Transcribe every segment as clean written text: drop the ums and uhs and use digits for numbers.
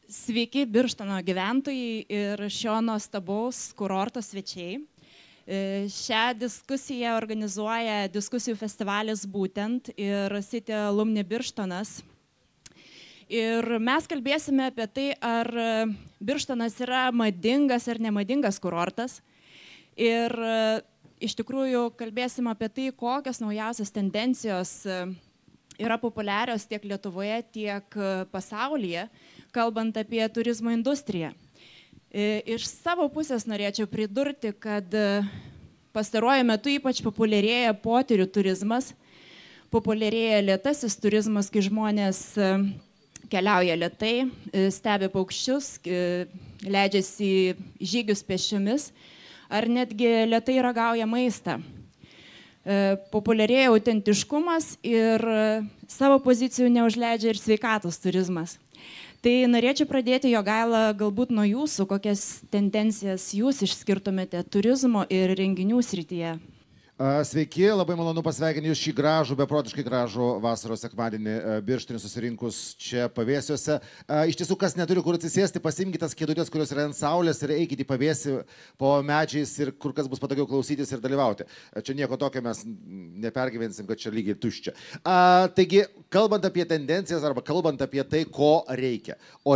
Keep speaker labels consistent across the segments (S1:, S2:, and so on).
S1: Sveiki Birštono gyventojai ir šio nuostabaus kurorto svečiai. Šią diskusiją organizuoja diskusijų festivalis Būtent ir City Alumni Birštonas. Ir mes kalbėsime apie tai, ar Birštonas yra madingas ar nemadingas kurortas. Ir iš tikrųjų kalbėsime apie tai, kokios naujausios tendencijos yra populiarios tiek Lietuvoje, tiek pasaulyje, kalbant apie turizmo industriją. Iš savo pusės norėčiau pridurti, kad pastaruoju metu ypač populiarėja potyrių turizmas, populiarėja lėtasis turizmas, kai žmonės keliauja lėtai, stebi paukščius, leidžiasi į žygius pėsčiomis ar netgi lėtai ragauja maistą. Populiarėja autentiškumas ir savo pozicijų neužleidžia ir sveikatos turizmas. Tai norėčiau pradėti, Jogaila, galbūt nuo jūsų, kokias tendencijas jūs išskirtumėte turizmo ir renginių srityje.
S2: Sveiki, labai malonu pasveikinti jūs šį gražų, beprotiškai gražų vasaros sekmadienį Birštone susirinkus čia pavėsiuose. Iš tiesų, kas neturi kur atsisėsti, pasimkite tas kėdutės, kurios yra ant saulės ir eikite į pavėsį po medžiais ir kur kas bus patogiau klausytis ir dalyvauti. Čia nieko tokio mes nepergyvensim, kad čia lygiai tuščia. Taigi, kalbant apie tendencijas arba kalbant apie tai, ko reikia. O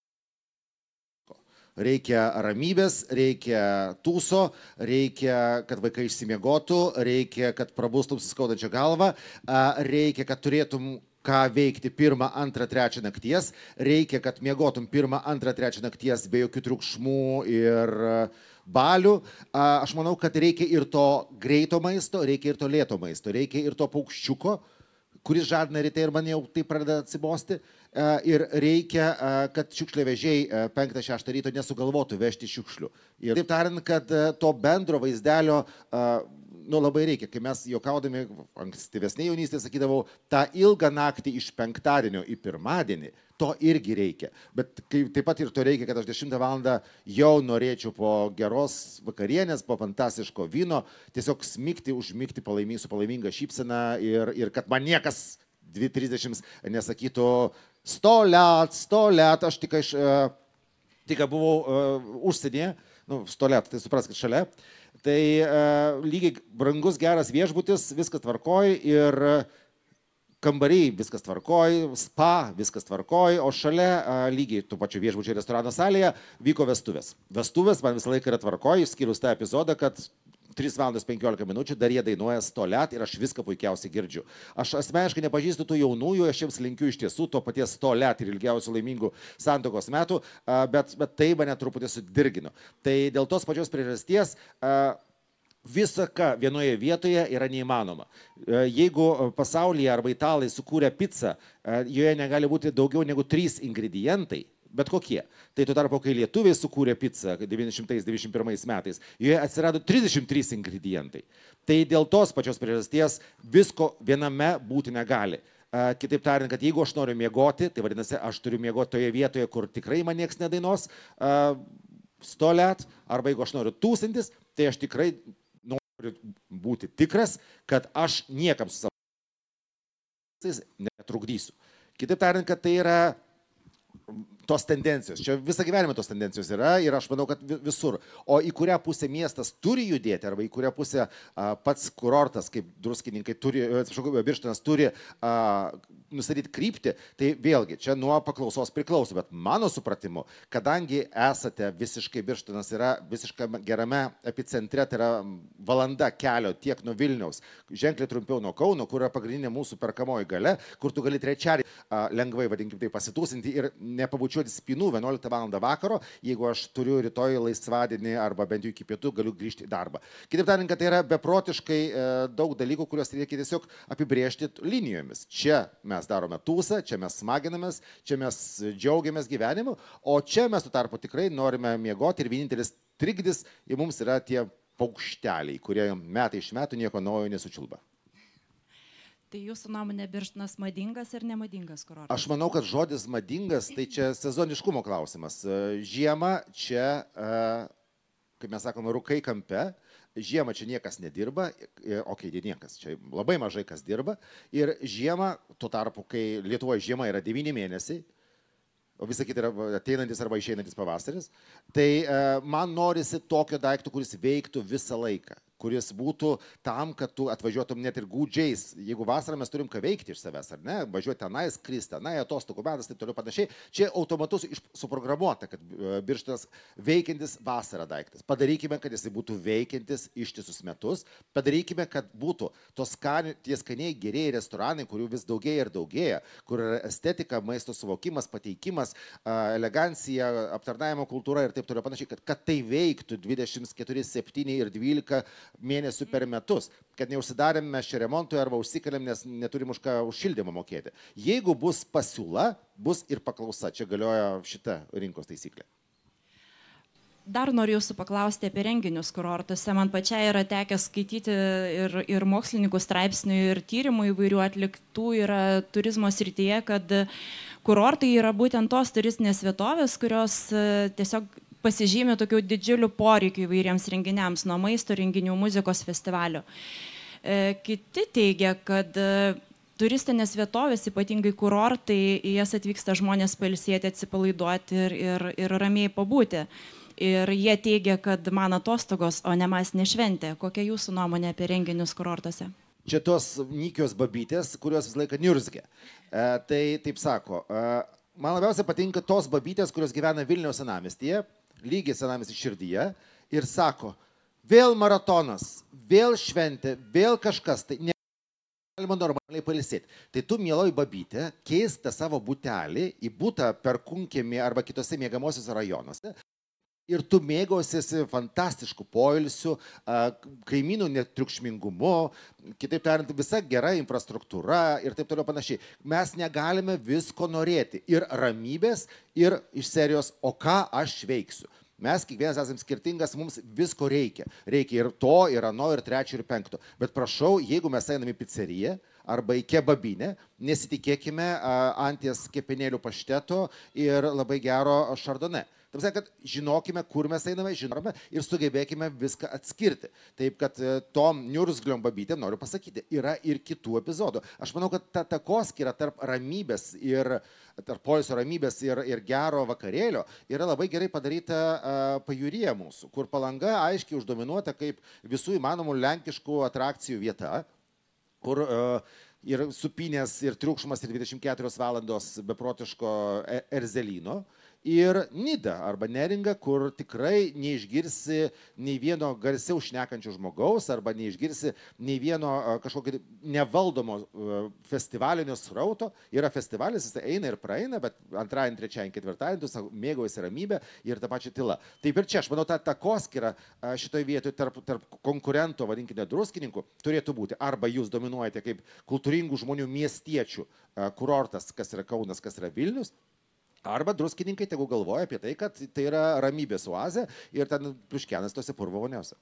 S2: reikia ramybės, reikia tūso, reikia, kad vaikai išsimiegotų, reikia, kad prabustum suskaudančią galvą, reikia, kad turėtum ką veikti 1, 2, 3 nakties, reikia, kad miegotum 1, 2, 3 nakties be jokių triukšmų ir balių. Aš manau, kad reikia ir to greito maisto, reikia ir to lėto maisto, reikia ir to paukščiuko, kuris žadina ryte ir man jau tai pradeda atsibosti. Ir reikia, kad šiukšliavežiai 5-6 ryto nesugalvotų vežti šiukšlių. Ir taip tariant, kad to bendro vaizdelio labai reikia. Kai mes juokaudami, ankstyvesnėje jaunystėje sakydavau, tą ilgą naktį iš penktadienio į pirmadienį, to irgi reikia. Bet taip pat ir to reikia, kad aš 10 valandą jau norėčiau po geros vakarienės, po fantastiško vyno, tiesiog smigti, užmigti su palaiminga šypsena ir kad man niekas 2:30 nesakytų 100 liat, aš tik buvau užsienyje, 100 liat, tai supraskit šalia. Tai lygiai brangus, geras viešbutis, viskas tvarkoj ir kambariai viskas tvarkoj, spa viskas tvarkoj, o šalia lygiai tų pačių viešbučių restorano salėje vyko vestuvės. Vestuvės man visą laiką yra tvarkoj, išskyrus tą epizodą, kad 3 valandos 15 minučių dar jie dainuoja 100 liat ir aš viską puikiausiai girdžiu. Aš asmeniškai nepažįstu tų jaunųjų, aš jiems linkiu iš tiesų to paties 100 liat ir ilgiausių laimingų santuokos metų, bet tai mane truputį sudirgino. Tai dėl tos pačios priežasties visa ką vienoje vietoje yra neįmanoma. Jeigu pasaulyje arba italai sukūrė pizzą, joje negali būti daugiau negu 3 ingredientai, bet kokie. Tai tuo tarpu, kai lietuviai sukūrė pizzą 1991 metais, joje atsirado 33 ingredientai. Tai dėl tos pačios priežasties visko viename būti negali. Kitaip tariant, kad jeigu aš noriu miegoti, tai vadinasi, aš turiu miegoti toje vietoje, kur tikrai man nieks nedainos 100 liat, arba jeigu aš noriu tūsintis, tai aš tikrai noriu būti tikras, kad aš niekam su savo netrukdysiu. Kitaip tariant, kad tai yra tos tendencijos. Čia visą gyvenimą tos tendencijos yra ir aš manau, kad visur. O į kurią pusę miestas turi judėti arba į kurią pusę pats kurortas, kaip druskininkai turi, atsiprašau, Birštonas turi nustatyti kryptį, tai vėlgi, čia nuo paklausos priklauso. Bet mano supratimu, kadangi esate visiškai, Birštonas yra visiškai gerame epicentre, tai yra valanda kelio tiek nuo Vilniaus, ženkliai trumpiau nuo Kauno, kur yra pagrindinė mūsų perkamoji galia, kur tu gali trečiadienį lengvai, vadinkim tai, pasitūsinti ir nepabučiuoti spynų 11 val. Vakaro, jeigu aš turiu rytoj laisvadienį arba bent jau iki pietų galiu grįžti į darbą. Kitaip tariant, kad tai yra beprotiškai daug dalykų, kuriuos reikia tiesiog apibrėžti linijomis. Čia mes darome tūsą, čia mes smaginamės, čia mes džiaugiamės gyvenimu, o čia mes tuo tarpu tikrai norime miegoti ir vienintelis trikdis į mums yra tie paukšteliai, kurie metai iš metų nieko naujo nesučiulba.
S1: Tai jūsų nuomonė Birštonas madingas ir nemadingas kurortas?
S2: Aš manau, kad žodis madingas, tai čia sezoniškumo klausimas. Žiemą čia, kaip mes sakome, rūkai kampe, žiemą čia niekas nedirba, niekas, čia labai mažai kas dirba. Ir žiemą, tuo tarpu, kai Lietuvoje žiema yra 9 mėnesiai, o visa kita yra ateinantis arba išeinantis pavasaris, tai man norisi tokio daikto, kuris veiktų visą laiką, kuris būtų tam, kad tu atvažiuotum net ir gūdžiais. Jeigu vasarą mes turim ką veikti iš savęs, ar ne, važiuoti tenai, skristi tenai, atostogų metas, taip toliau panašiai, čia automatus suprogramuota, kad Birštonas veikiantis vasarą daiktas. Padarykime, kad jisai būtų veikiantis ištisus metus, padarykime, kad būtų tie skaniai gerieji restoranai, kurių vis daugėja ir daugėja, kur yra estetika, maisto suvokimas, pateikimas, elegancija, aptarnavimo kultūra ir taip toliau panašiai, kad tai veiktų 24, 7 ir 12 mėnesių per metus, kad neužsidarėm mes čia remontui arba užsikalėm, nes neturim už ką už šildymą mokėti. Jeigu bus pasiūla, bus ir paklausa. Čia galioja šita rinkos taisyklė.
S1: Dar noriu jūsų paklausti apie renginius kurortuose. Man pačiai yra tekę skaityti ir mokslininkų straipsnių, ir tyrimų įvairių atliktų yra turizmo srityje, kad kurortai yra būtent tos turistinės vietovės, kurios tiesiog pasižymė tokių didžiulių poreikių įvairiems renginiams, nuo maisto renginių, muzikos festivalių. Kiti teigia, kad turistinės vietovės, ypatingai kurortai, į jas atvyksta žmonės pailsėti, atsipalaiduoti ir ramiai pabūti. Ir jie teigia, kad man atostogos, o ne masinė šventė. Kokia jūsų nuomonė apie renginius kurortuose?
S2: Čia tos nykios babytės, kurios visą laiką niurzgia. Tai taip sako, man labiausiai patinka tos babytės, kurios gyvena Vilniaus senamiestyje, lygiai senamiesty širdyje, ir sako, vėl maratonas, vėl šventė, vėl kažkas, tai negalima normaliai pailsėti. Tai tu, mieloji babytė, keist tą savo butelį į butą Perkūnkiemy arba kitose miegamosiuose rajonuose ir tu mėgausiesi fantastišku poilsiu, kaimynų netriukšmingumu, kitaip tariant, visa gera infrastruktūra ir taip toliau panašiai. Mes negalime visko norėti ir ramybės, ir iš serijos, o ką aš veiksiu. Mes kiekvienas esame skirtingas, mums visko reikia. Reikia ir to, ir ano, ir trečio, ir penkto. Bet prašau, jeigu mes einame į pizzeriją arba į kebabinę, nesitikėkime anties kepenėlių pašteto ir labai gero šardone. Taip sakant, kad žinokime, kur mes einame, žinome ir sugebėkime viską atskirti. Taip, kad tom niurzgliom babytėm noriu pasakyti, yra ir kitų epizodų. Aš manau, kad ta takoskyra tarp ramybės ir tarp poilsio ramybės ir gero vakarėlio yra labai gerai padaryta Pajūryje mūsų, kur Palanga aiškiai uždominuota kaip visų įmanomų lenkiškų atrakcijų vieta, kur ir supynės, ir triukšmas, ir 24 valandos beprotiško erzelino. Ir Nida arba Neringa, kur tikrai neišgirsi nei vieno garsiau šnekančio žmogaus arba neišgirsi nei vieno kažkokio nevaldomo festivalinio srauto. Yra festivalis, jis eina ir praeina, bet antradienį, trečiadienį, ketvirtadienį tu mėgaujasi ramybę ir tą pačią tylą. Taip ir čia, aš manau, ta takoskyra šitoje vietoje tarp konkurento, vadinkime, druskininkų turėtų būti. Arba jūs dominuojate kaip kultūringų žmonių miestiečių kurortas, kas yra Kaunas, kas yra Vilnius. Arba druskininkai tegu galvoja apie tai, kad tai yra ramybės oazė ir ten pliuškenas tose purvo voniose.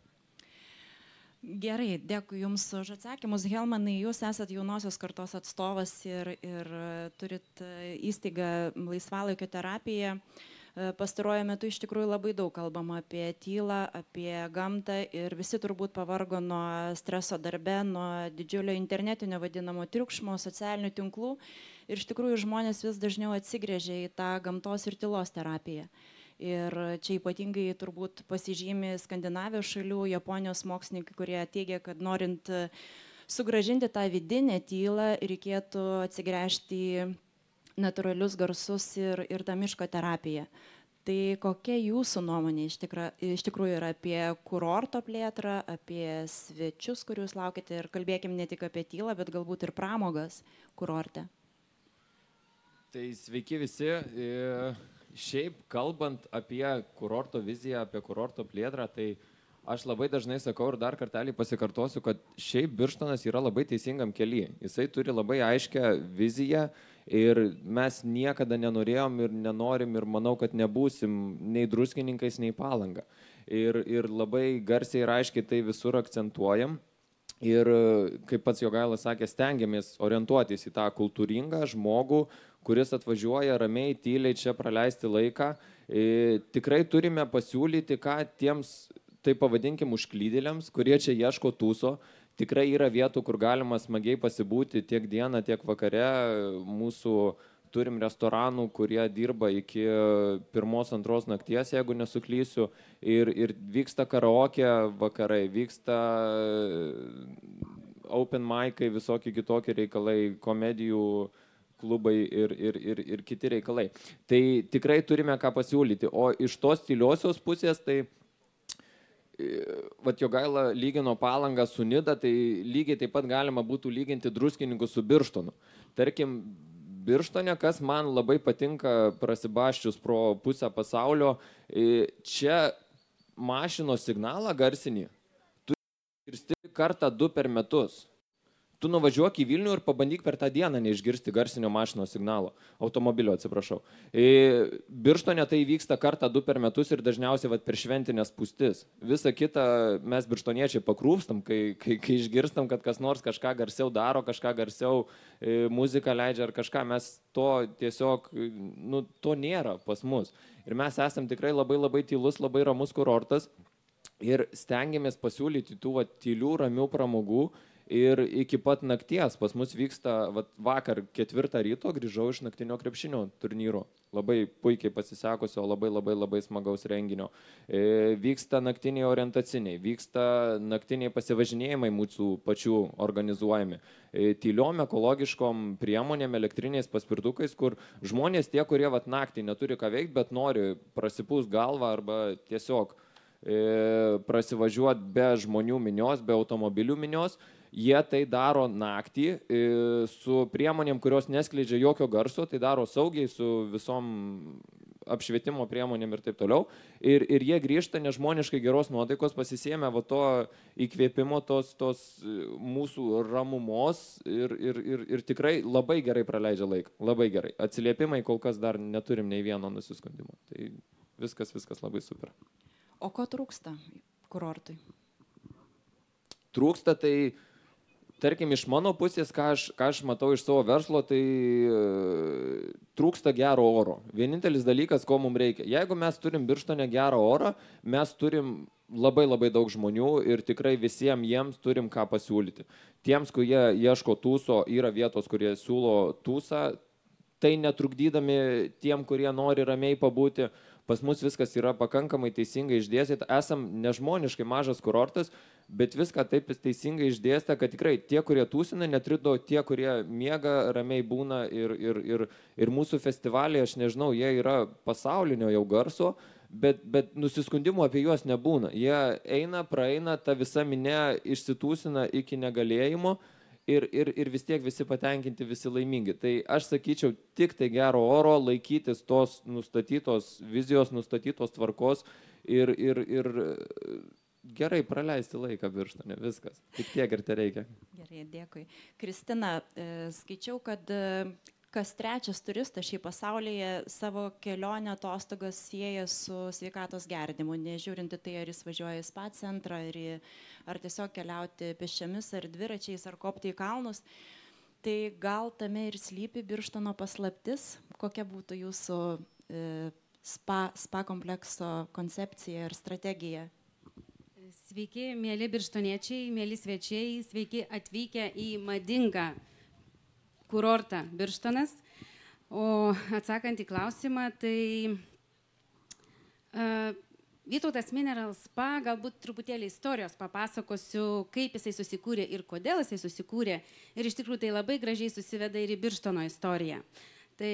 S1: Gerai, dėkui Jums už atsakymus. Helmanai, Jūs esat jaunosios kartos atstovas ir turit įstaigą laisvalaikio terapiją. Pastaruoju metu iš tikrųjų labai daug kalbama apie tylą, apie gamtą ir visi turbūt pavargo nuo streso darbe, nuo didžiulio internetinio vadinamo triukšmo, socialinių tinklų. Ir iš tikrųjų žmonės vis dažniau atsigręžia į tą gamtos ir tylos terapiją. Ir čia ypatingai turbūt pasižymi Skandinavijos šalių, Japonijos mokslininkai, kurie teigia, kad norint sugrąžinti tą vidinę tylą, reikėtų atsigręžti į natūralius garsus ir tą miško terapiją. Tai kokia jūsų nuomonė iš tikrųjų yra apie kurorto plėtrą, apie svečius, kuriuos laukite, ir kalbėkim ne tik apie tylą, bet galbūt ir pramogas kurorte?
S3: Tai sveiki visi. Šiaip kalbant apie kurorto viziją, apie kurorto plėtrą, tai aš labai dažnai sakau ir dar kartelį pasikartosiu, kad šiaip Birštonas yra labai teisingam kely. Jisai turi labai aiškę viziją ir mes niekada nenorėjom ir nenorim ir manau, kad nebūsim nei druskininkais, nei Palanga. Ir labai garsiai ir aiškiai tai visur akcentuojam. Ir kaip pats Jogailas sakė, stengiamės orientuotis į tą kultūringą žmogų, kuris atvažiuoja ramiai, tyliai čia praleisti laiką. Tikrai turime pasiūlyti, ką tiems, tai pavadinkim, užklydėliams, kurie čia ieško tūso. Tikrai yra vietų, kur galima smagiai pasibūti tiek dieną, tiek vakare mūsų turim restoranų, kurie dirba iki 1-2 nakties, jeigu nesuklysiu, ir vyksta karaoke vakarai, vyksta open mic'ai, visokie kitokie reikalai, komedijų klubai ir kiti reikalai. Tai tikrai turime ką pasiūlyti. O iš tos tyliosios pusės, tai vat Jogaila lygino Palangą su Nida, tai lygiai taip pat galima būtų lyginti Druskininkus su Birštonu. Tarkim, Birštone, kas man labai patinka prasibaščius pro pusę pasaulio, čia mašinos signalą garsinį tu išgirsti kartą 2 per metus. Tu nuvažiuok į Vilnių ir pabandyk per tą dieną neišgirsti garsinio mašinos signalo, automobilio, atsiprašau. Birštone tai vyksta kartą 2 per metus ir dažniausiai per šventinės spūstis. Visa kita mes birštoniečiai pakrūpstam, kai išgirstam, kad kas nors kažką garsiau daro, kažką garsiau muziką leidžia ar kažką, mes to tiesiog, to nėra pas mus. Ir mes esam tikrai labai tylus, labai ramus kurortas ir stengiamės pasiūlyti tų tylių, ramių pramogų. Ir iki pat nakties pas mus vyksta, vakar 4 ryto grįžau iš naktinio krepšinio turnyro. Labai puikiai pasisekusio, labai smagaus renginio. Vyksta naktiniai orientaciniai, vyksta naktiniai pasivažinėjimai mūsų pačių organizuojami. Tyliom ekologiškom priemonėm, elektriniais paspirtukais, kur žmonės tie, kurie naktį neturi ką veikti, bet nori prasipūst galvą arba tiesiog prasivažiuoti be žmonių minios, be automobilių minios, jie tai daro naktį su priemonėm, kurios neskleidžia jokio garso, tai daro saugiai su visom apšvietimo priemonėm ir taip toliau. Ir jie grįžta nežmoniškai geros nuotaikos, pasisėmė to įkvėpimo, tos mūsų ramumos ir tikrai labai gerai praleidžia laiką. Labai gerai. Atsiliepimai kol kas dar neturim nei vieno nusiskundimo. Tai viskas labai super.
S1: O ko trūksta kurortui?
S3: Trūksta tai, tarkim, iš mano pusės, ką aš matau iš savo verslo, tai trūksta gero oro. Vienintelis dalykas, ko mums reikia. Jeigu mes turim Birštone gerą orą, mes turim labai daug žmonių ir tikrai visiems jiems turim ką pasiūlyti. Tiems, kurie ieško tūso, yra vietos, kurie siūlo tūsą, tai netrukdydami tiem, kurie nori ramiai pabūti. Pas mus viskas yra pakankamai teisingai išdėstyta. Esam nežmoniškai mažas kurortas, bet viską taip teisingai išdėstę, kad tikrai tie, kurie tūsina, netrido tie, kurie miega, ramiai būna ir mūsų festivaliai, aš nežinau, jie yra pasaulinio jau garso, bet nusiskundimų apie juos nebūna. Jie eina, praeina, ta visa minė išsitūsina iki negalėjimo. Ir vis tiek visi patenkinti, visi laimingi. Tai aš sakyčiau, tik tai gero oro, laikytis tos nustatytos vizijos, nustatytos tvarkos ir gerai praleisti laiką Birštone, viskas. Tik tiek ir tai reikia.
S1: Gerai, dėkui. Kristina, skaičiau, kad kas 3 turistas šiaip pasaulyje savo kelionę atostogas sieja su sveikatos gerinimu, nežiūrinti tai, ar jis važiuoja į spa centrą, ar tiesiog keliauti pėsčiomis, ar dviračiais, ar kopti į kalnus. Tai gal tame ir slypi Birštono paslaptis? Kokia būtų jūsų spa komplekso koncepcija ir strategija?
S4: Sveiki, mėly birštoniečiai, mėly svečiai, sveiki atvykę į madingą kurortą Birštonas. O atsakant į klausimą, tai Vytautas Mineral Spa, galbūt truputėlį istorijos papasakosiu, kaip jisai susikūrė ir kodėl jisai susikūrė. Ir iš tikrųjų tai labai gražiai susiveda ir į Birštono istoriją. Tai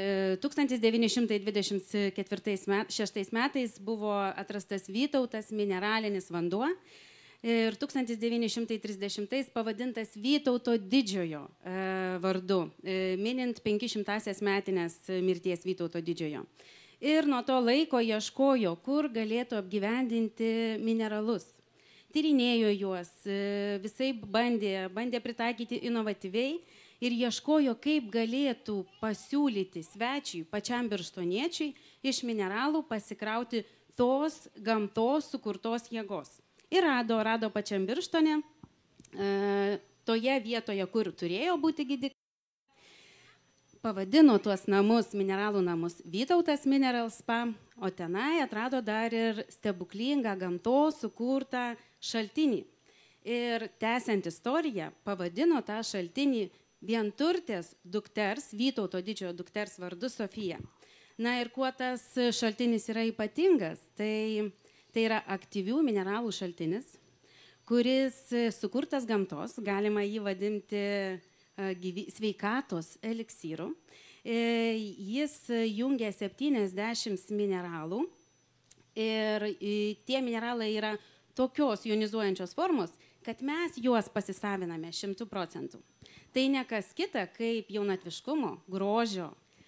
S4: 1926 metais buvo atrastas Vytautas mineralinis vanduo. Ir 1930 pavadintas Vytauto didžiojo vardu, minint 500-asias metinės mirties Vytauto didžiojo. Ir nuo to laiko ieškojo, kur galėtų apgyvendinti mineralus. Tyrinėjo juos, visai bandė pritaikyti inovatyviai ir ieškojo, kaip galėtų pasiūlyti svečiui, pačiam birštoniečiui, iš mineralų pasikrauti tos gamtos sukurtos jėgos. Ir rado pačiam Birštone, toje vietoje, kur turėjo būti gydykla, pavadino tuos namus, mineralų namus, Vytautas Mineral Spa, o tenai atrado dar ir stebuklingą gamtos sukurtą šaltinį. Ir tęsiant istoriją, pavadino tą šaltinį vienturtės dukters, Vytauto didžiojo dukters vardu Sofija. Na ir kuo tas šaltinis yra ypatingas, tai yra aktyvių mineralų šaltinis, kuris sukurtas gamtos, galima jį vadinti sveikatos eliksyru. Jis jungia 70 mineralų ir tie mineralai yra tokios jonizuojančios formos, kad mes juos pasisaviname 100%. Tai ne kas kita, kaip jaunatviškumo, grožio,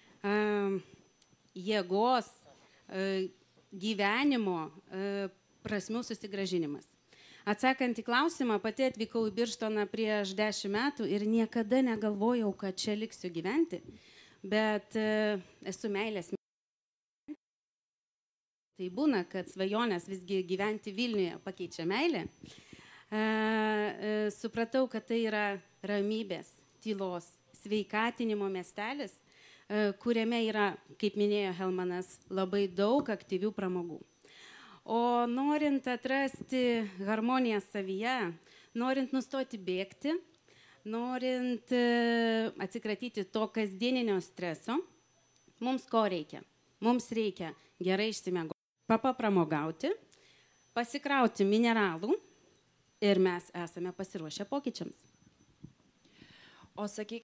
S4: jėgos, gyvenimo prasmių susigrąžinimas. Atsakant į klausimą, pati atvykau į Birštoną prieš 10 metų ir niekada negalvojau, kad čia liksiu gyventi, bet esu meilės. Tai būna, kad svajonės visgi gyventi Vilniuje pakeičia meilę. Supratau, kad tai yra ramybės, tylos, sveikatinimo miestelis, kuriame yra, kaip minėjo Helmanas, labai daug aktyvių pramogų. O norint atrasti harmoniją savyje, norint nustoti bėgti, norint atsikratyti to kasdieninio streso, mums ko reikia? Mums reikia gerai išsimiegoti, papramogauti, pasikrauti mineralų ir mes esame pasiruošę pokyčiams.
S1: O sakyk,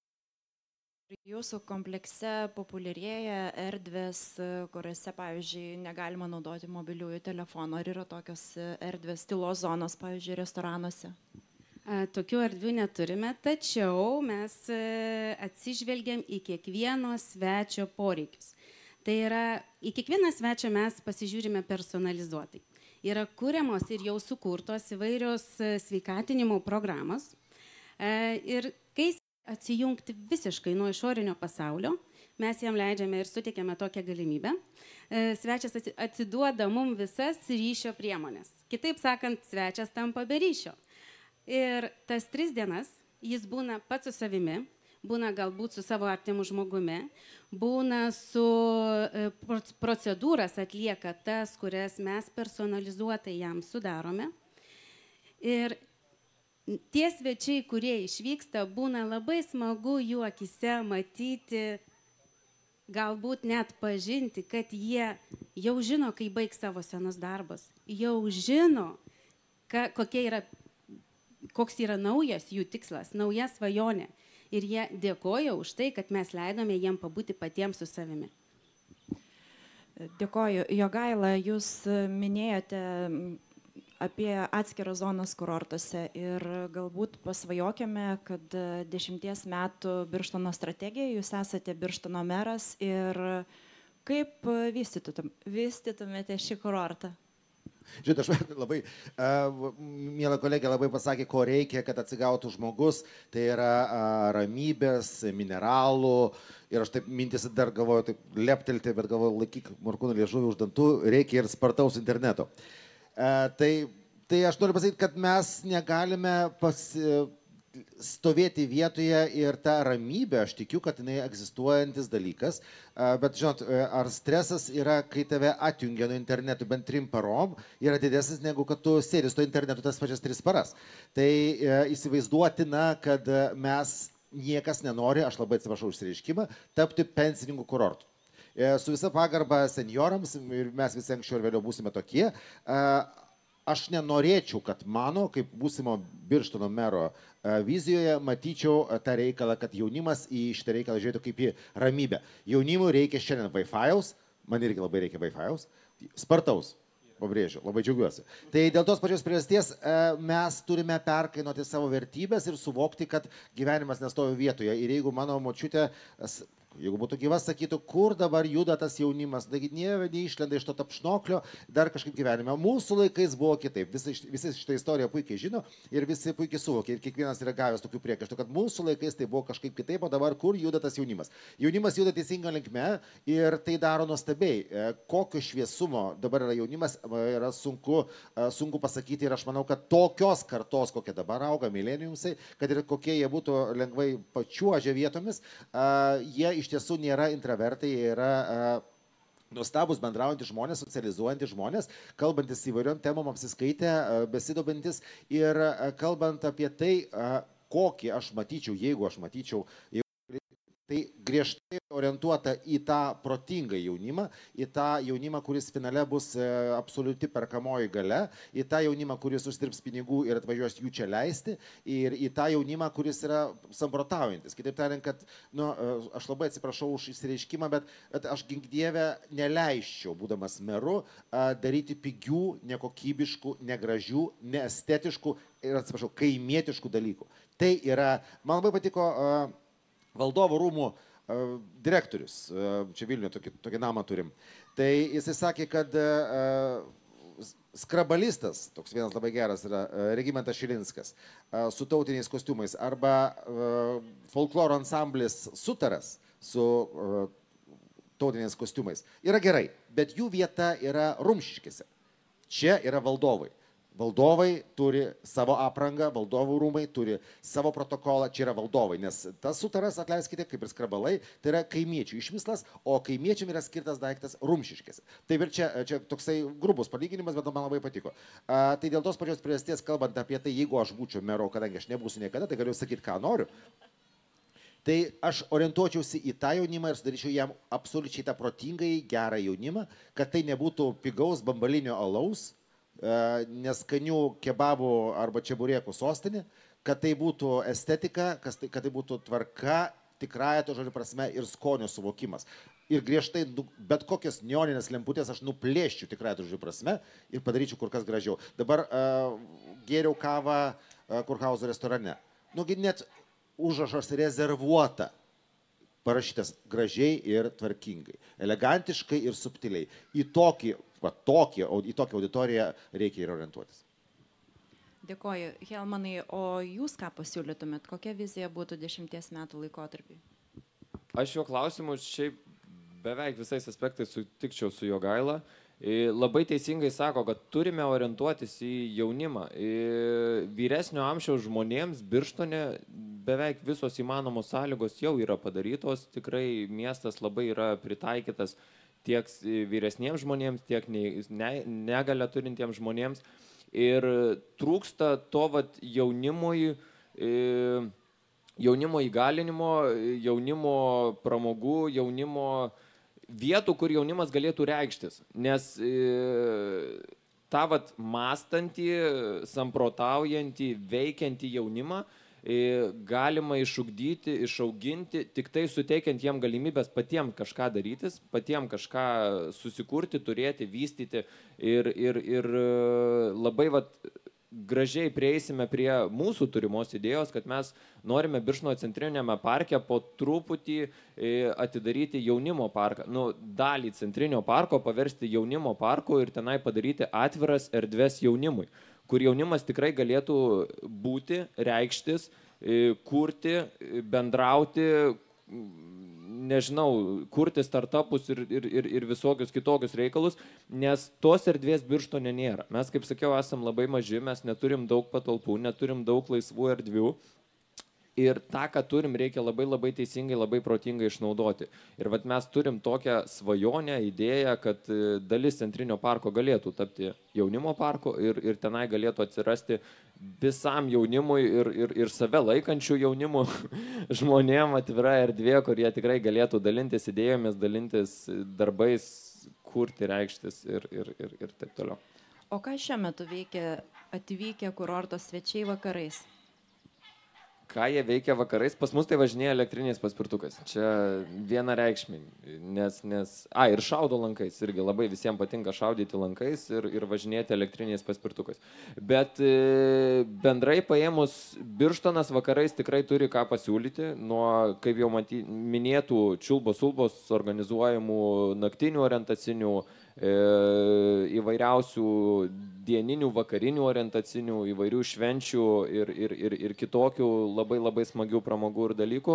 S1: jūsų komplekse populiarėja erdvės, kuriuose, pavyzdžiui, negalima naudoti mobiliųjų telefonų. Ar yra tokios erdvės, tylos zonos, pavyzdžiui, restoranuose?
S4: Tokių erdvių neturime, tačiau mes atsižvelgiam į kiekvieno svečio poreikius. Tai yra, į kiekvieną svečią mes pasižiūrime personalizuotai. Yra kuriamos ir jau sukurtos įvairios sveikatinimo programos. Ir kai atsijungti visiškai nuo išorinio pasaulio, mes jam leidžiame ir suteikiame tokią galimybę. Svečias atiduoda mums visas ryšio priemonės. Kitaip sakant, svečias tampa be ryšio. Ir tas 3 dienas jis būna pats su savimi, būna galbūt su savo artimu žmogumi, būna su procedūras atlieka tas, kurias mes personalizuotai jam sudarome. Ir tie svečiai, kurie išvyksta, būna labai smagu jų akise matyti, galbūt net pažinti, kad jie jau žino, kai baigs savo senus darbus, jau žino, koks yra naujas jų tikslas, nauja svajonė. Ir jie dėkoja už tai, kad mes leidome jiem pabūti patiems su savimi.
S1: Dėkoju. Jogaila, jūs minėjote apie atskiras zonas kurortuose ir galbūt pasvajokime, kad 10 metų Birštono strategija, jūs esate Birštono meras ir kaip vystytumėte šį kurortą?
S2: Žinot, aš labai, mėla kolegė labai pasakė, ko reikia, kad atsigautų žmogus. Tai yra ramybės, mineralų. Ir aš taip mintis dar galvoju, taip leptelti, bet galvoju, laikyk morkūnų liežuvį už dantų, reikia ir spartaus interneto. Tai aš noriu pasakyti, kad mes negalime stovėti vietoje ir ta ramybė, aš tikiu, kad jinai egzistuojantis dalykas, bet žinot, ar stresas yra, kai tave atjungia nuo interneto bent 3 parom, yra didesnis negu kad tu sėdi su to internetu tas pačias 3 paras. Tai įsivaizduotina, kad mes niekas nenori, aš labai atsiprašau išsireiškimą, tapti pensininkų kurortų. Su visa pagarba seniorams, ir mes visi anksčiau ir vėliau būsime tokie, aš nenorėčiau, kad mano, kaip būsimo Birštono mero vizijoje, matyčiau tą reikalą, kad jaunimas į šitą reikalą žiūrėtų kaip į ramybę. Jaunimui reikia šiandien Wi-Fi'aus, man irgi labai reikia Wi-Fi'aus, spartaus, pabrėžiu, labai džiaugiuosi. Tai dėl tos pačios priežasties mes turime perkainuoti savo vertybės ir suvokti, kad gyvenimas nestovi vietoje. Ir jeigu mano močiutė, jeigu būtų gyvas, sakytų, kur dabar juda tas jaunimas, taigi neišlenda iš to tapšnoklio, dar kažkaip gyvenime. Mūsų laikais buvo kitaip. Visi šitą istoriją puikiai žino ir visi puikiai suvokia. Ir kiekvienas yra gavęs tokių priekaištų, kad mūsų laikais tai buvo kažkaip kitaip, o dabar kur juda tas jaunimas. Jaunimas juda teisinga linkme ir tai daro nuostabiai. Kokio šviesumo dabar yra jaunimas, yra sunku pasakyti. Ir aš manau, kad tokios kartos, kokia dabar auga mileniumsai, kad ir kokie jie būtų lengvai pačiuožę vietomis, jie iš tiesų nėra intravertai, jie yra nuostabus bendraujantys žmonės, socializuojantys žmonės, kalbantis įvairiom temom, apsiskaitę, besidobantis ir kalbant apie tai, kokį aš matyčiau, jeigu aš matyčiau, tai griežtai orientuota į tą protingą jaunimą, į tą jaunimą, kuris finale bus absoliuti perkamoji galia, į tą jaunimą, kuris uždirbs pinigų ir atvažiuos jų čia leisti, ir į tą jaunimą, kuris yra samprotaujantis. Kitaip tariant, kad, nu, aš labai atsiprašau už išsireiškimą, bet aš gink dievę neleisčiau, būdamas meru, daryti pigių, nekokybiškų, negražių, neestetiškų ir, atsiprašau, kaimietiškų dalykų. Tai yra, man labai patiko Valdovų rūmų direktorius, čia Vilniuje tokį namą turim, tai jisai sakė, kad skrabalistas, toks vienas labai geras yra Regimantas Šilinskas, su tautiniais kostiumais, arba folkloro ansamblis Sutaras su tautiniais kostiumais, yra gerai, bet jų vieta yra Rumšiškėse. Čia yra valdovai. Valdovai turi savo aprangą, valdovų rūmai turi savo protokolą, čia yra valdovai, nes tas Sutaras, atleiskite, kaip ir skrabalai, tai yra kaimiečių išmislas, o kaimiečiam yra skirtas daiktas Rumšiškėse. Taip ir čia toksai grubus palyginimas, bet man labai patiko. Tai dėl tos pačios priežasties, kalbant apie tai, jeigu aš būčiau mero, kadangi aš nebūsiu niekada, tai galiu sakyti, ką noriu. Tai aš orientuočiausi į tą jaunimą ir sudaryčiau jam absoliučiai tą protingai gerą jaunimą, kad tai nebūtų pigaus bambalinio alaus, neskanių kebabų arba čeburekų sostinė, kad tai būtų estetika, kad tai būtų tvarka, tikrąja to žodžio prasme ir skonio suvokimas. Ir griežtai bet kokias neoninės lemputės aš nuplėščiau tikrąja to žodžio prasme ir padaryčiau kur kas gražiau. Dabar gėriau kavą Kurhauzo restorane. Nugi net užrašas rezervuota, parašytas gražiai ir tvarkingai, elegantiškai ir subtiliai. Į tokią auditoriją reikia ir orientuotis.
S1: Dėkoju. Helmanai, o jūs ką pasiūlytumėt? Kokia vizija būtų 10 metų laikotarpiai?
S3: Aš jo klausimus šiaip beveik visais aspektais sutikčiau su Jogaila. Labai teisingai sako, kad turime orientuotis į jaunimą. Vyresnio amžiaus žmonėms Birštone beveik visos įmanomos sąlygos jau yra padarytos. Tikrai miestas labai yra pritaikytas tiek vyresniems žmonėms, tiek negalią turintiems žmonėms. Ir trūksta to jaunimo įgalinimo, jaunimo pramogų, jaunimo vietų, kur jaunimas galėtų reikštis. Nes tą mąstantį, samprotaujantį, veikiantį jaunimą galima išugdyti, išauginti, tik tai suteikiant jiem galimybės patiem kažką darytis, patiem kažką susikurti, turėti, vystyti ir labai gražiai prieisime prie mūsų turimos idėjos, kad mes norime Birštono centrinėme parke po truputį atidaryti jaunimo parką, dalį centrinio parko paversti jaunimo parku ir tenai padaryti atviras erdves jaunimui, kur jaunimas tikrai galėtų būti, reikštis, kurti, bendrauti, nežinau, kurti startupus ir visokius kitokius reikalus, nes tos erdvės Birštone nėra. Mes, kaip sakiau, esam labai maži, mes neturim daug patalpų, neturim daug laisvų erdvių. Ir tą, ką turim, reikia labai teisingai, labai protingai išnaudoti. Ir mes turim tokią svajonę, idėją, kad dalis centrinio parko galėtų tapti jaunimo parku ir tenai galėtų atsirasti visam jaunimui ir save laikančių jaunimų žmonėm atvira erdvė, kur jie tikrai galėtų dalintis idėjomis, dalintis darbais, kurti, reikštis ir taip toliau.
S1: O ką šiuo metu veikia atvykę kurorto svečiai vakarais?
S3: Ką jie veikia vakarais? Pas mus tai važinėja elektriniais paspirtukais. Čia vienareikšmiai, ir šaudo lankais. Irgi labai visiems patinka šaudyti lankais ir važinėti elektriniais paspirtukais. Bet bendrai paėmus, Birštonas vakarais tikrai turi ką pasiūlyti. Nuo, kaip jau minėtų, Čiulbos organizuojamų naktinių orientacinių, įvairiausių dieninių, vakarinių orientacinių, įvairių švenčių ir kitokių labai smagių pramogų ir dalykų.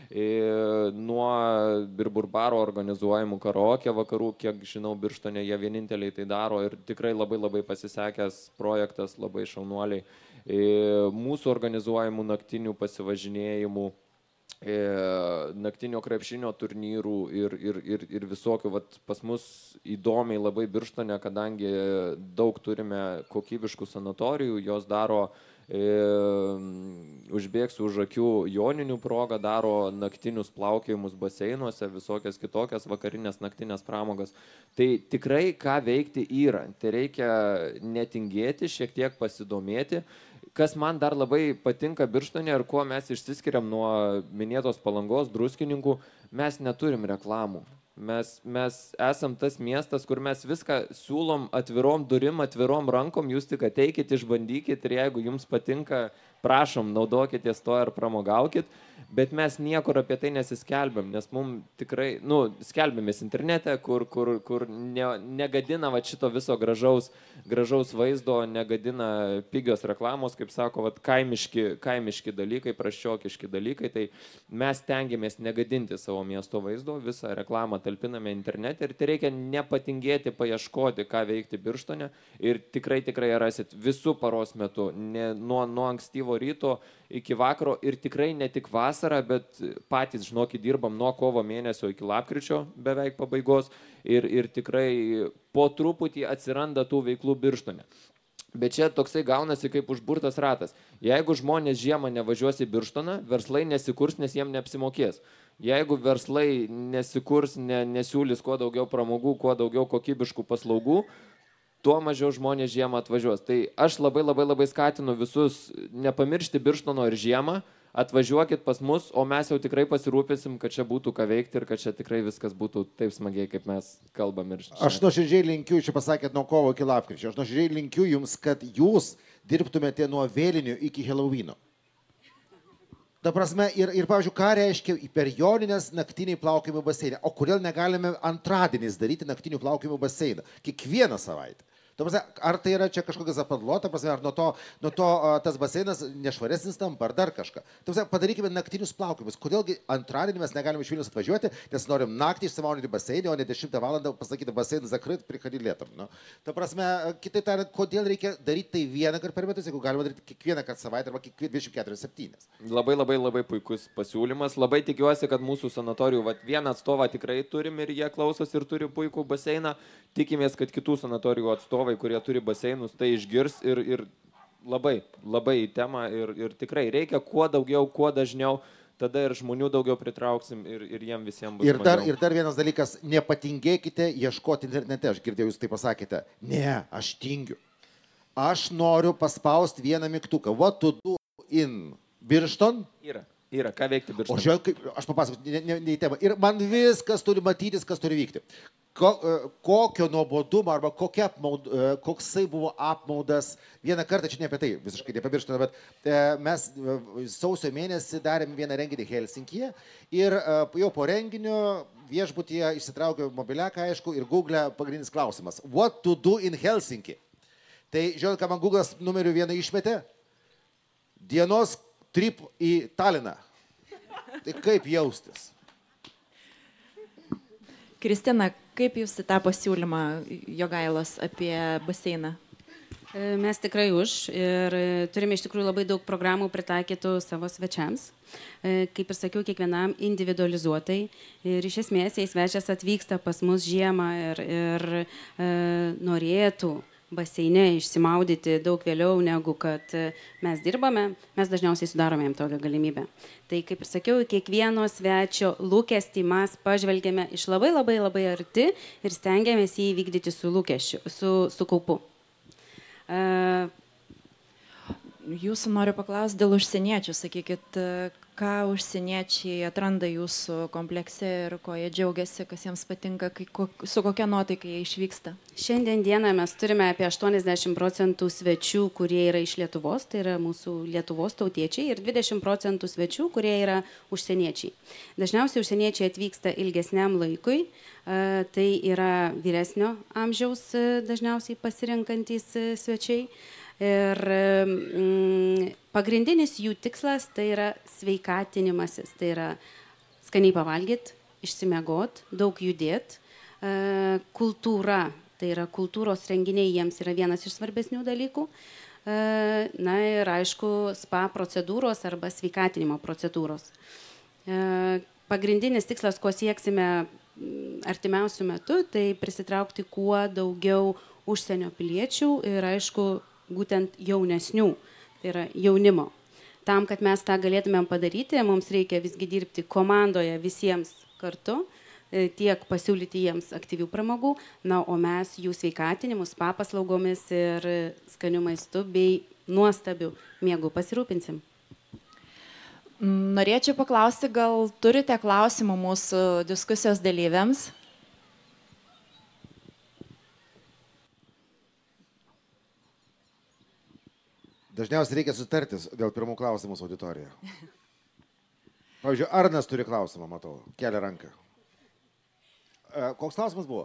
S3: Nuo Birburbaro organizuojamų karaoke vakarų, kiek žinau, Birštone jie vieninteliai tai daro ir tikrai labai pasisekęs projektas, labai šaunuoliai. Mūsų organizuojamų naktinių pasivažinėjimų naktinio krepšinio turnyrų ir visokių, vat, pas mus įdomiai labai Birštone, kadangi daug turime kokybiškų sanatorijų, jos daro, užbėgsiu už akių, joninių progą, daro naktinius plaukiojimus baseinuose, visokias kitokias vakarinės naktinės pramogas. Tai tikrai ką veikti yra, tai reikia netingėti, šiek tiek pasidomėti. Kas man dar labai patinka Birštone ir kuo mes išsiskiriam nuo minėtos Palangos, Druskininkų, mes neturim reklamų. Mes esam tas miestas, kur mes viską siūlom atvirom durim, atvirom rankom, jūs tik ateikit, išbandykit ir jeigu jums patinka, prašom, naudokitės to ir pramogaukit, bet mes niekur apie tai nesiskelbiam, nes mums tikrai, skelbiamės internete, kur negadina va šito viso gražaus vaizdo, negadina pigios reklamos, kaip sako, va, kaimiški dalykai, prasčiokiški dalykai, tai mes tengiamės negadinti savo miesto vaizdo, visą reklamą talpiname internete ir tai reikia nepatingėti, paieškoti, ką veikti Birštone ir tikrai rasit visų paros metu, nuo ankstyvo ryto iki vakaro ir tikrai ne tik vasarą, bet patys, žinokit, dirbam nuo kovo mėnesio iki lapkričio beveik pabaigos ir tikrai po truputį atsiranda tų veiklų Birštone. Bet čia toksai gaunasi kaip užburtas ratas. Jeigu žmonės žiemą nevažiuos į Birštoną, verslai nesikurs, nes jiem neapsimokės. Jeigu verslai nesikurs, nesiūlys kuo daugiau pramogų, kuo daugiau kokybiškų paslaugų, tuo mažiau žmonės žiemą atvažiuos. Tai aš labai skatinu visus nepamiršti Birštono ir žiemą, atvažiuokit pas mus, o mes jau tikrai pasirūpinsim, kad čia būtų ką veikti ir kad čia tikrai viskas būtų taip smagiai, kaip mes kalbam.
S2: Aš nuoširdžiai linkiu, čia pasakėt nuo kovo iki lapkričio, aš nuoširdžiai linkiu jums, kad jūs dirbtumėte nuo vėlinių iki Helovyno. Ta prasme, ir pavyzdžiui, ką reiškia per joninės naktiniai plaukiojimo baseinai? O kodėl negalime antradieniais daryti naktinių plaukiojimo baseiną? Kiekvieną savaitę. Ta prasme, ar tai yra čia kažkokia zapadlo, ta prasme, ar nuo to tas baseinas nešvaresnis tampa, ar dar kažką. Ta prasme, padarykime naktinius plaukimus. Kodėlgi antradienį mes negalime iš Vilniaus atvažiuoti, nes norim naktį išsimaudyti baseinį, o ne 10 valandą pasakyti baseiną zakryt, priходи летом. Ta prasme, kitaip tariant, kodėl reikia daryti tai vieną kartą per metus, jeigu galima daryti kiekvieną kartą savaitę arba 24/7.
S3: Labai puikus pasiūlymas. Labai tikiuosi, kad mūsų sanatorijų vieną atstovą tikrai turim ir jie klausos ir turi puikų baseiną. Tikimės, kad kitų sanatorijų atstovai, kurie turi baseinus, tai išgirs ir labai į temą ir tikrai reikia kuo daugiau, kuo dažniau, tada ir žmonių daugiau pritrauksim ir jiem visiems bus smagiau.
S2: Ir dar vienas dalykas, nepatingėkite ieškoti internete, aš girdėjau, jūs tai pasakėte. Ne, aš tingiu. Aš noriu paspausti vieną mygtuką. What to do in Biršton?
S3: Yra, ką veikti Birštone.
S2: O žiūrėk, aš papasakosiu, ne į temą. Ir man viskas turi matytis, kas turi vykti. Kokio nuobodumo arba koksai buvo apmaudas. Vieną kartą, čia ne apie tai, visiškai nepamirštume, bet mes sausio mėnesį darėm vieną renginį Helsinkyje ir jau po renginio viešbutyje išsitraukiau mobiliaką, aišku, ir Google pagrindinis klausimas. What to do in Helsinki? Tai žiūrėk, ką man Google'as numeriu 1 išmetė. Dienos trip į Taliną. Tai kaip jaustis?
S1: Kristina, kaip jūs į tą pasiūlymą Jogailos apie baseiną?
S4: Mes tikrai už ir turime iš tikrųjų labai daug programų pritaikytų savo svečiams. Kaip ir sakiau, kiekvienam individualizuotai. Ir iš esmės, jei svečias atvyksta pas mus žiemą ir norėtų baseine išsimaudyti daug vėliau negu kad mes dirbame, mes dažniausiai sudarome jam tokią galimybę. Tai kaip ir sakiau, kiekvieno svečio lūkestį mes pažvelgiame iš labai arti ir stengiamės jį įvykdyti su lūkesčiu, su kaupu.
S1: Jūsų noriu paklausti dėl užsieniečių. Sakykit, ką užsieniečiai atranda jūsų komplekse ir ko jie džiaugiasi, kas jiems patinka, su kokia nuotaika jie išvyksta?
S4: Šiandien dieną mes turime apie 80% svečių, kurie yra iš Lietuvos, tai yra mūsų Lietuvos tautiečiai, ir 20% svečių, kurie yra užsieniečiai. Dažniausiai užsieniečiai atvyksta ilgesniam laikui, tai yra vyresnio amžiaus dažniausiai pasirenkantys svečiai. Ir pagrindinis jų tikslas tai yra sveikatinimasis, tai yra skaniai pavalgyti, išsimiegot, daug judėti. Kultūra, tai yra kultūros renginiai jiems yra vienas iš svarbesnių dalykų. Na ir aišku, spa procedūros arba sveikatinimo procedūros. Pagrindinis tikslas, ko sieksime artimiausių metų, tai prisitraukti kuo daugiau užsienio piliečių ir aišku, būtent jaunesnių, tai yra jaunimo. Tam, kad mes tą galėtumėm padaryti, mums reikia visgi dirbti komandoje visiems kartu, tiek pasiūlyti jiems aktyvių pramogų, na, o mes jų sveikatinimu, spa paslaugomis ir skaniu maistu bei nuostabiu miegu pasirūpinsim.
S1: Norėčiau paklausti, gal turite klausimų mūsų diskusijos dalyviams?
S2: Dažniausiai reikia sutartis dėl pirmų klausimų su auditorija. Pavyzdžiui, Arnas turi klausimą, matau, kelia ranką. Koks klausimas buvo?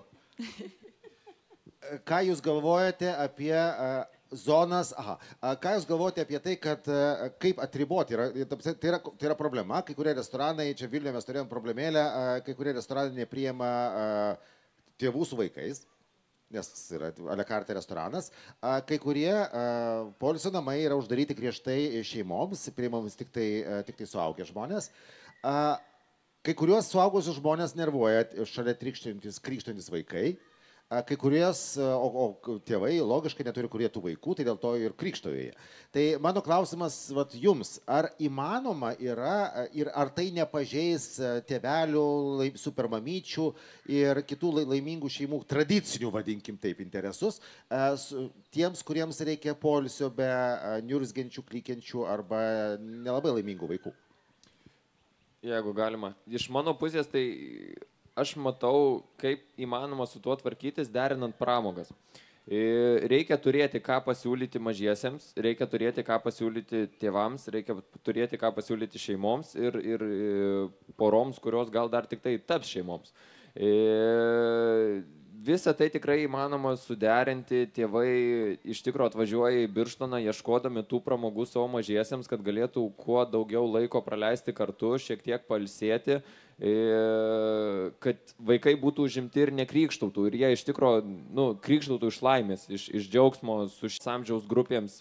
S2: Ką jūs galvojate apie zonas, ką jūs galvojate apie tai, kad kaip atriboti, tai yra problema, kai kurie restoranai, čia Vilniuje mes turėjom problemėlę, kai kurie restoranai nepriima tėvų su vaikais, nes yra a la carte restoranas, kai kurie poilsio namai yra uždaryti griežtai šeimoms, priimams tik tai suaugę žmonės. Kai kuriuos suaugusius žmonės nervuoja šalia krykštantys vaikai, kai kurios, o tėvai logiškai neturi kurie tų vaikų, tai dėl to ir krykštauja. Tai mano klausimas jums, ar įmanoma yra ir ar tai nepažeis tėvelių, supermamyčių ir kitų laimingų šeimų, tradicinių, vadinkim taip, interesus, tiems, kuriems reikia poilsio be niurzgenčių, klykiančių arba nelabai laimingų vaikų?
S3: Jeigu galima. Iš mano pusės tai aš matau, kaip įmanoma su tuo tvarkytis, derinant pramogas. Reikia turėti ką pasiūlyti mažiesiems, reikia turėti ką pasiūlyti tėvams, reikia turėti ką pasiūlyti šeimoms ir poroms, kurios gal dar tik tai taps šeimoms. Visą tai tikrai įmanoma suderinti, tėvai iš tikrųjų atvažiuoja į Birštoną ieškodami tų pramogų savo mažiesiems, kad galėtų kuo daugiau laiko praleisti kartu, šiek tiek pailsėti, kad vaikai būtų užimti ir nekrykštautų. Ir jie iš tikrųjų krykštautų iš laimės, iš džiaugsmo su amžiaus grupėms,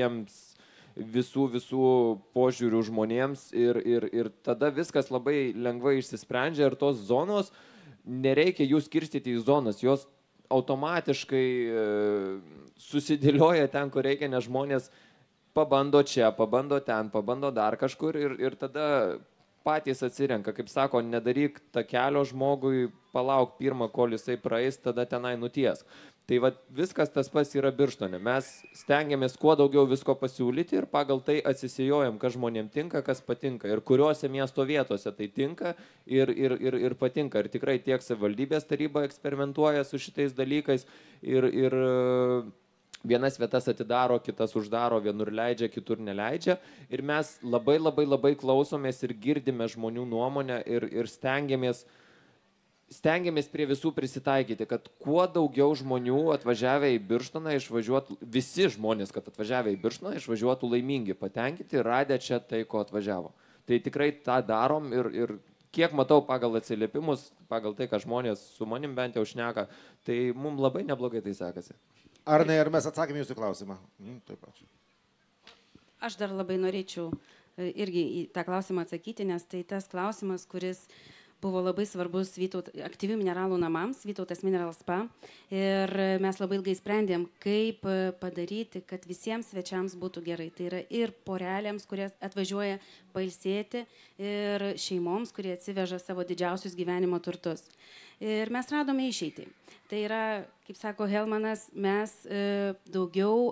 S3: visų požiūrių žmonėms ir tada viskas labai lengvai išsisprendžia ir tos zonos, nereikia jų skirstyti į zonas, jos automatiškai susidėlioja ten, kur reikia, nes žmonės pabando čia, pabando ten, pabando dar kažkur ir tada patys atsirenka, kaip sako, nedaryk takelio žmogui, palauk pirmą, kol jisai praeis, tada tenai nuties. Tai viskas tas pats yra Birštone. Mes stengiamės kuo daugiau visko pasiūlyti ir pagal tai atsisijojam, kas žmonėms tinka, kas patinka ir kuriuose miesto vietose tai tinka ir patinka. Ir tikrai tiek savivaldybės taryba eksperimentuoja su šitais dalykais ir vienas vietas atidaro, kitas uždaro, vienur leidžia, kitur neleidžia. Ir mes labai klausomės ir girdime žmonių nuomonę ir stengiamės prie visų prisitaikyti, kad kuo daugiau žmonių atvažiavę į Birštoną išvažiuotų, visi žmonės, kad atvažiavę į Birštoną išvažiuotų laimingi, patenkinti, radę čia tai, ko atvažiavo. Tai tikrai tą darom ir kiek matau pagal atsiliepimus, pagal tai, ką žmonės su manim bent jau šneka, tai mums labai neblogai tai sekasi.
S2: Arnai, ar mes atsakėme jūsų klausimą? Taip pat.
S4: Aš dar labai norėčiau irgi į tą klausimą atsakyti, nes tai tas klausimas, kuris buvo labai svarbus aktyvių mineralų namams, Vytautas Mineral Spa. Ir mes labai ilgai sprendėm, kaip padaryti, kad visiems svečiams būtų gerai. Tai yra ir porelėms, kurie atvažiuoja pailsėti, ir šeimoms, kurie atsiveža savo didžiausius gyvenimo turtus. Ir mes radome išeitį. Tai yra, kaip sako Helmanas, mes daugiau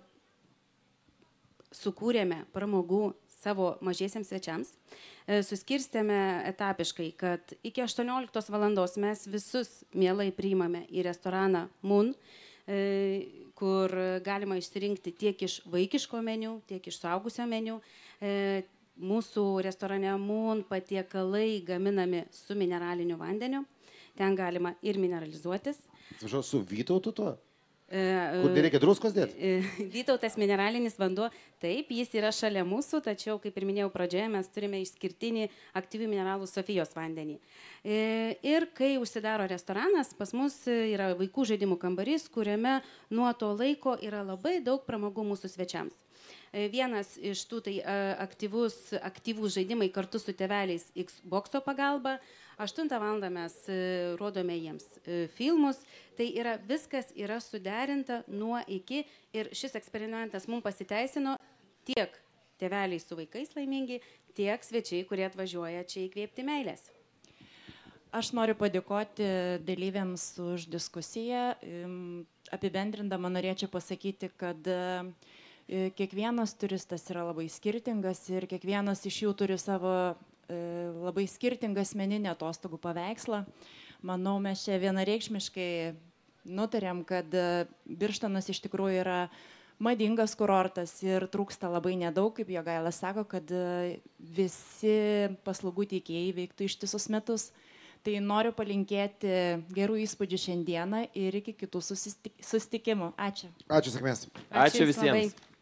S4: sukūrėme pramogų savo mažiesiems svečiams. Suskirstėme etapiškai, kad iki 18 valandos mes visus mielai priimame į restoraną Moon, kur galima išsirinkti tiek iš vaikiško meniu, tiek iš suaugusio meniu. Mūsų restorane Moon patiekalai gaminami su mineraliniu vandeniu. Ten galima ir mineralizuotis.
S2: Atsiprašau, su Vytautu tuo? Kur nereikia druskos dėti?
S4: Vytautas mineralinis vanduo, taip, jis yra šalia mūsų, tačiau, kaip ir minėjau pradžioje, mes turime išskirtinį aktyvių mineralų Sofijos vandenį. Ir kai užsidaro restoranas, pas mus yra vaikų žaidimų kambarys, kuriame nuo to laiko yra labai daug pramogų mūsų svečiams. Vienas iš tų tai aktyvūs žaidimai kartu su tėveliais Xbox'o pagalba. 8 val. Mes rodome jiems filmus. Tai viskas yra suderinta nuo iki ir šis eksperimentas mums pasiteisino tiek tėveliai su vaikais laimingi, tiek svečiai, kurie atvažiuoja čia įkvėpti meilės.
S1: Aš noriu padėkoti dalyviams už diskusiją. Apibendrindama norėčiau pasakyti, kad kiekvienas turistas yra labai skirtingas ir kiekvienas iš jų turi savo labai skirtingą asmeninį atostogų paveikslą. Manau, mes čia vienareikšmiškai nutarėm, kad Birštonas iš tikrųjų yra madingas kurortas ir trūksta labai nedaug, kaip Jogaila sako, kad visi paslaugų teikėjai veiktų ištisus metus. Tai noriu palinkėti gerų įspūdžių šiandieną ir iki kitų susitikimų. Ačiū.
S2: Ačiū, sėkmės.
S3: Ačiū visiems.
S4: Labai.